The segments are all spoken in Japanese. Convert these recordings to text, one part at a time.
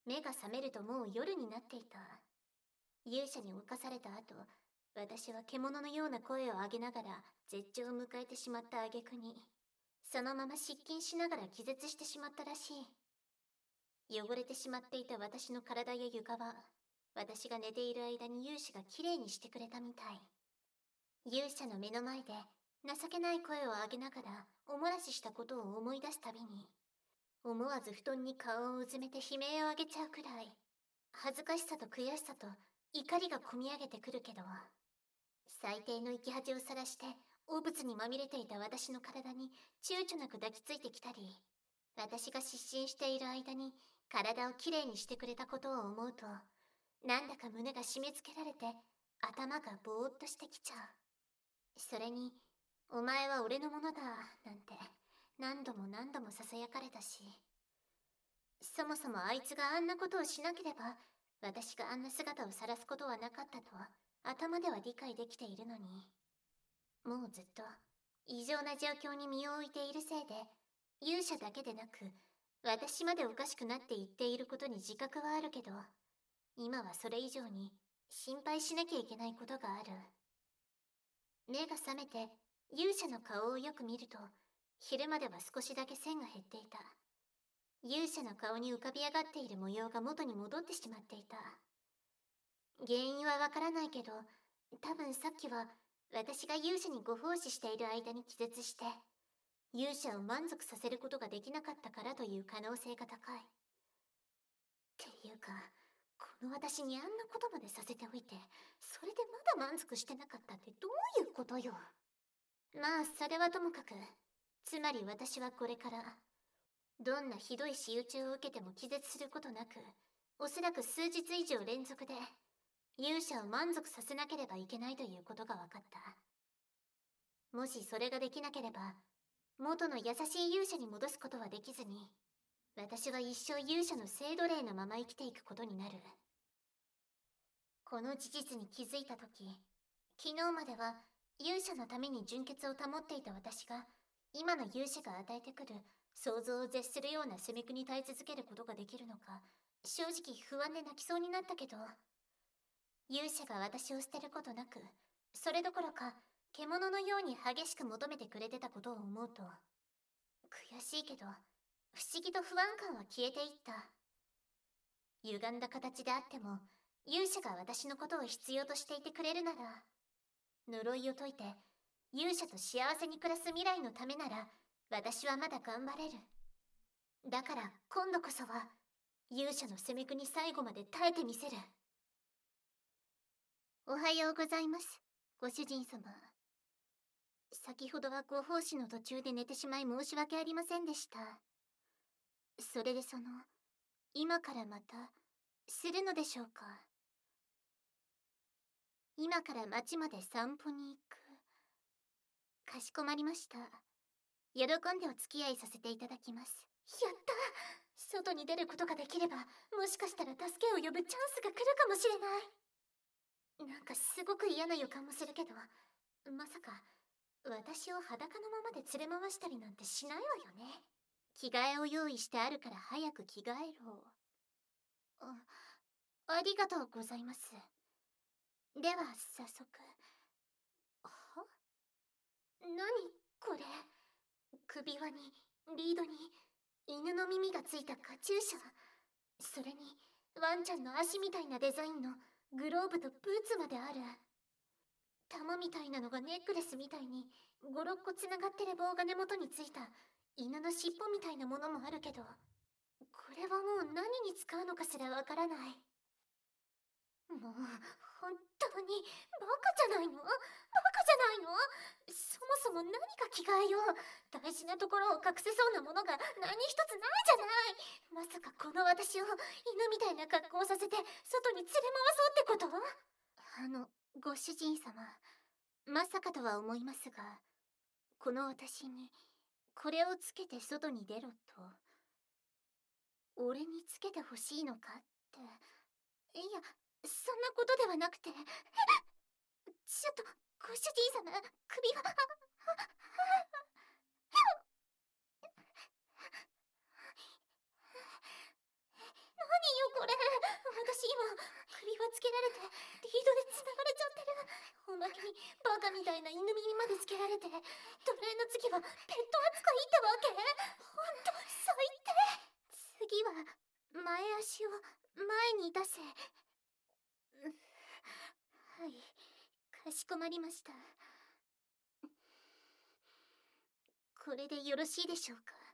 目が覚めるともう夜になっていた。勇者に侵された後、私は獣のような声を上げながら絶頂を迎えてしまった挙句に、そのまま失禁しながら気絶してしまったらしい。汚れてしまっていた私の体や床は、私が寝ている間に勇者がきれいにしてくれたみたい。勇者の目の前で情けない声を上げながらおもらししたことを思い出すたびに、思わず布団に顔をうずめて悲鳴を上げちゃうくらい、恥ずかしさと悔しさと怒りがこみ上げてくるけど、最低の生き恥をさらして汚物にまみれていた私の体に躊躇なく抱きついてきたり、私が失神している間に体をきれいにしてくれたことを思うと、なんだか胸が締め付けられて頭がぼーっとしてきちゃう。それに、お前は俺のものだなんて何度も何度もささやかれたし、そもそもあいつがあんなことをしなければ私があんな姿を晒すことはなかったと頭では理解できているのに、もうずっと異常な状況に身を置いているせいで、勇者だけでなく私までおかしくなっていっていることに自覚はあるけど、今はそれ以上に心配しなきゃいけないことがある。目が覚めて勇者の顔をよく見ると、昼までは少しだけ線が減っていた。勇者の顔に浮かび上がっている模様が元に戻ってしまっていた。原因はわからないけど、多分さっきは私が勇者にご奉仕している間に気絶して、勇者を満足させることができなかったからという可能性が高い。っていうか、この私にあんなことまでさせておいて、それでまだ満足してなかったってどういうことよ。まあ、それはともかく、つまり私はこれから、どんなひどい仕打ちを受けても気絶することなく、おそらく数日以上連続で、勇者を満足させなければいけないということが分かった。もしそれができなければ、元の優しい勇者に戻すことはできずに、私は一生勇者の聖奴隷のまま生きていくことになる。この事実に気づいたとき、昨日までは勇者のために純潔を保っていた私が、今の勇者が与えてくる想像を絶するような攻めくに耐え続けることができるのか、正直不安で泣きそうになったけど、勇者が私を捨てることなく、それどころか獣のように激しく求めてくれてたことを思うと、悔しいけど不思議と不安感は消えていった。歪んだ形であっても勇者が私のことを必要としていてくれるなら、呪いを解いて勇者と幸せに暮らす未来のためなら私はまだ頑張れる。だから今度こそは勇者の攻めくに最後まで耐えてみせる。おはようございます、ご主人様。先ほどはご奉仕の途中で寝てしまい申し訳ありませんでした。それで今からまたするのでしょうか。今から町まで散歩に行く。かしこまりました。喜んでお付き合いさせていただきます。やった！外に出ることができれば、もしかしたら助けを呼ぶチャンスが来るかもしれない。なんかすごく嫌な予感もするけど、まさか私を裸のままで連れ回したりなんてしないわよね。着替えを用意してあるから早く着替えろ。ありがとうございます。では早速。は？何これ。首輪にリードに犬の耳がついたカチューシャ、それにワンちゃんの足みたいなデザインのグローブとブーツまである。玉みたいなのがネックレスみたいに5、6個つながってる棒が根元についた犬の尻尾みたいなものもあるけど、これはもう何に使うのかすらわからない。もう本当にバカじゃないの？バカじゃないの？そもそも何か着替えよう。大事なところを隠せそうなものが何一つないじゃない。まさかこの私を犬みたいな格好をさせて外に連れ回そうってこと？ご主人様、まさかとは思いますが、この私にこれをつけて外に出ろと、俺につけてほしいのかって。いや、そんなことではなくて。ちょっと、ご主人様、首が。何よこはつけられて、リードで繋がれちゃってる。おまけにバカみたいな犬耳までつけられて、奴隷の次はペット扱いってわけ？ほんと最低。次は前足を前に出せ。はい、かしこまりました。これでよろしいでしょうか？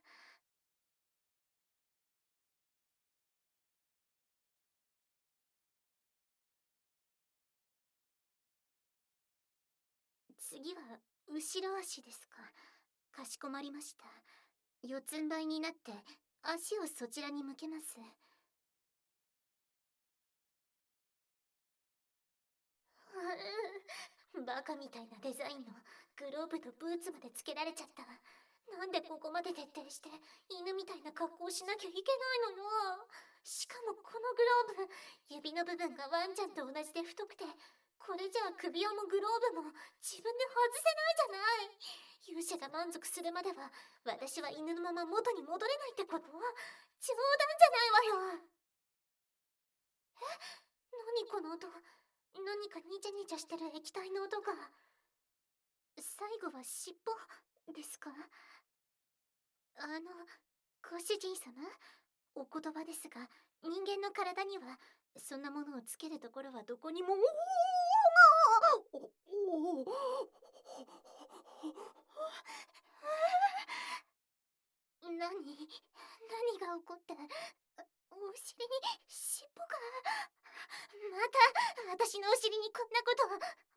次は後ろ足ですか？かしこまりました。四つん這いになって足をそちらに向けます。バカみたいなデザインのグローブとブーツまでつけられちゃった。なんでここまで徹底して犬みたいな格好をしなきゃいけないのよ。しかもこのグローブ、指の部分がワンちゃんと同じで太くて、これじゃあ首輪もグローブも自分で外せないじゃない。勇者が満足するまでは私は犬のまま元に戻れないってこと？冗談じゃないわよ。何この音？何かニチャニチャしてる液体の音が。最後は尻尾ですか？ご主人様、お言葉ですが、人間の体にはそんなものをつけるところはどこにも。何が起こって？お尻に尻尾が。また私のお尻にこんなこと。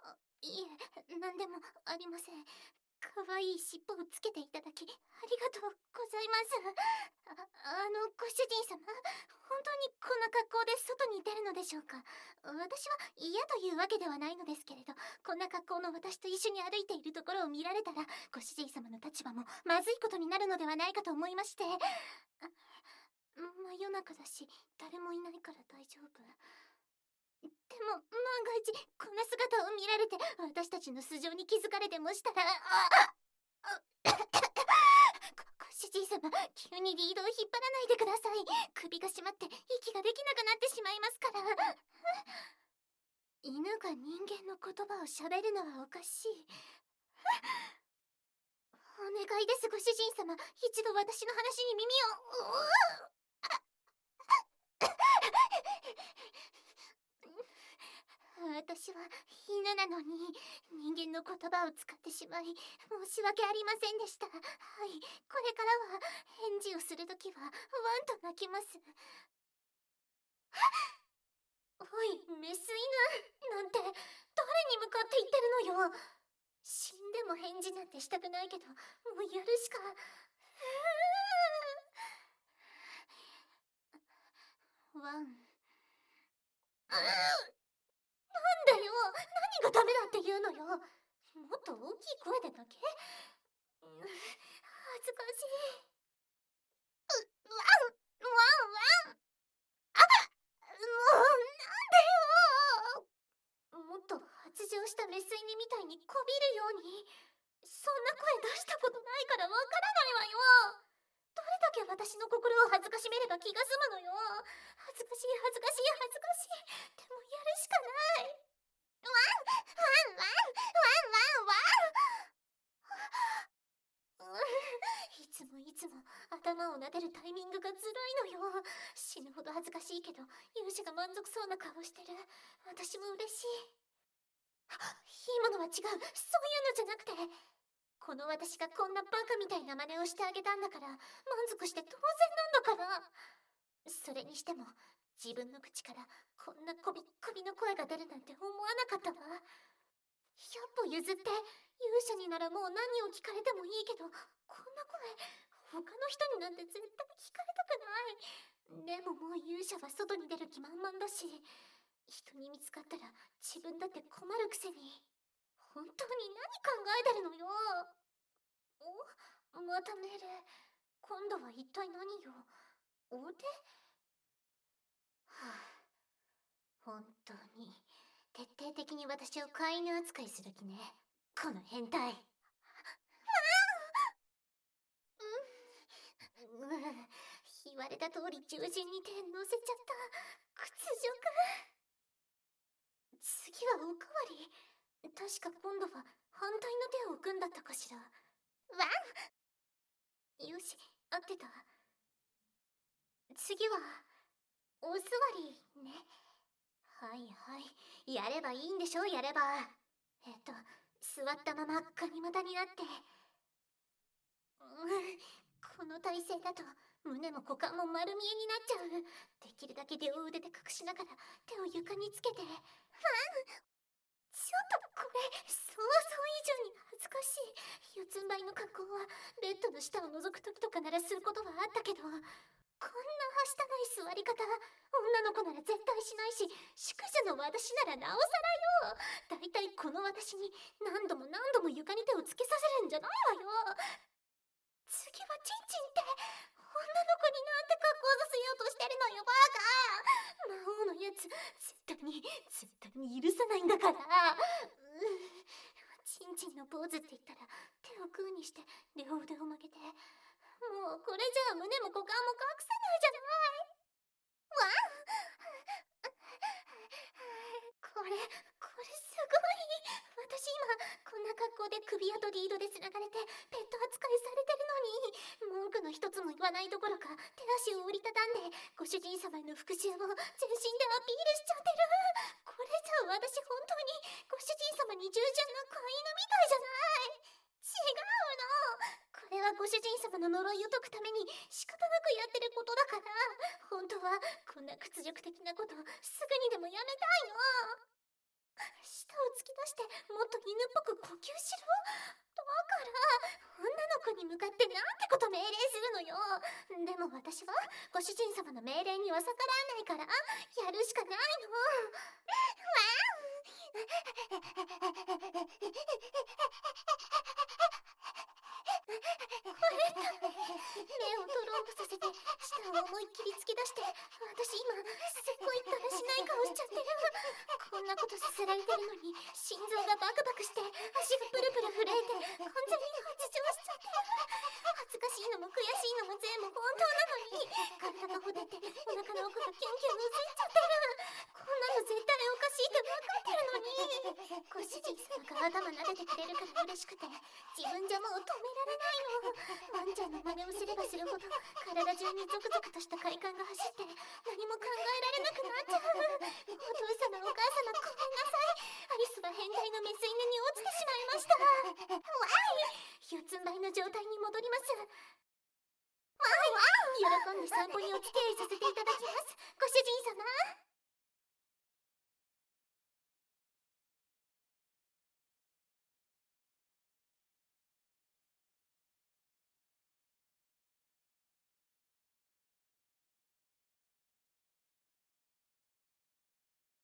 いえ、何でもありません。可愛い尻尾をつけていただきありがとうございます。ご主人様、本当にこんな格好で外に出るのでしょうか？私は嫌というわけではないのですけれど、こんな格好の私と一緒に歩いているところを見られたら、ご主人様の立場もまずいことになるのではないかと思いまして。真夜中だし、誰もいないから大丈夫。でも万が一こんな姿を見られて私たちの素性に気づかれてもしたら。ご主人様、急にリードを引っ張らないでください。首が締まって息ができなくなってしまいますから。犬が人間の言葉を喋るのはおかしい。お願いです、ご主人様、一度私の話に耳を。私は犬なのに人間の言葉を使ってしまい申し訳ありませんでした。はい、これからは返事をするときはワンと鳴きます。おい、メス犬なんて誰に向かって言ってるのよ。死んでも返事なんてしたくないけど、もうやるしか。ワン。なんだよ、何がダメだって言うのよ。もっと大きい声で泣け。恥ずかしい。ワンワンワン。もうなんでよ。もっと発情したメス犬みたいにこびるように。そんな声出したことないからわからないわよ。どれだけ私の心を恥ずかしめれば気が済むのよ。恥ずかしい恥ずかしい恥ずかしい。でもやるしかない。ワンワンワンワンワンワン。いつもいつも頭を撫でるタイミングがずるいのよ。死ぬほど恥ずかしいけど勇者が満足そうな顔してる。私も嬉しい。いいものは違う、そういうのじゃなくて、この私がこんなバカみたいな真似をしてあげたんだから満足して当然なんだから。それにしても自分の口からこんなこびっこびの声が出るなんて思わなかったわ。100歩譲って勇者にならもう何を聞かれてもいいけど、こんな声他の人になんて絶対聞かれたくない。でももう勇者は外に出る気満々だし、人に見つかったら自分だって困るくせに。本当に何考えてるのよ。またメール。今度は一体何よ。お手？はあ、本当に徹底的に私を飼い犬扱いする気ね、この変態。言われた通り獣人に手乗せちゃった。屈辱。 確か今度は反対の手を置くんだったかしら。わん。よし、合ってた。次はお座りね。はいはい、やればいいんでしょ、やれば。座ったままガニ股になって。この体勢だと胸も股間も丸見えになっちゃう。できるだけ両腕で隠しながら手を床につけて。ちょっとこれ想像以上に恥ずかしい。四つん這いの格好はベッドの下を覗く時とかならすることはあったけど、こんなはしたない座り方女の子なら絶対しないし、淑女の私ならなおさらよ。だいたいこの私に何度も何度も床に手をつけさせるんじゃないわよ。次はチンチンって女の子になんて格好させようとしてるのよ、バカ。魔王のやつ絶対に許さないんだから。チンチンのポーズって言ったら手をグーにして両腕を曲げて。もうこれじゃあ胸も股間も隠せないじゃない。わん。これすごい。私今こんな格好で首輪とリードでつながれてペット扱いされてるのに、文句の一つも言わないどころか手足を折りたたんでご主人様への復讐を全身でアピールしちゃってる。これじゃあ私本当にご主人様に従順な飼い犬みたいじゃない。違うの。これはご主人様の呪いを解くために仕方なくやってることだから。本当はこんな屈辱的なことすぐにでもやめたいの。舌を突き出してもっと犬っぽく呼吸しろ。だから女の子に向かってなんてこと命令するのよ。でも私はご主人様の命令には逆らえないからやるしかないの。目をトロンとさせて舌を思いっきり突き出して、私今すっごいだらしない顔しちゃってる。こんなことさせられてるのに心臓がバクバクして足がプルプル震えて完全に発情しちゃってる。恥ずかしいのも悔しいのも全部本当なのに、体がほてってお腹の奥がキュンキュンうずいちゃってる。こんなの絶対おかしいって分かってるのに。ご主人様が頭撫でてくれるから嬉しくて自分じゃもう止められないの。ワンちゃんの真似をすればするほど体中にゾクゾクとした快感が走って何も考えられなくなっちゃう。お父様お母様ごめんなさい。アリスは変態のメス犬に落ちてしまいました。わい。四つん這いの状態に戻ります。わい。喜んで散歩にお付き合いさせていただ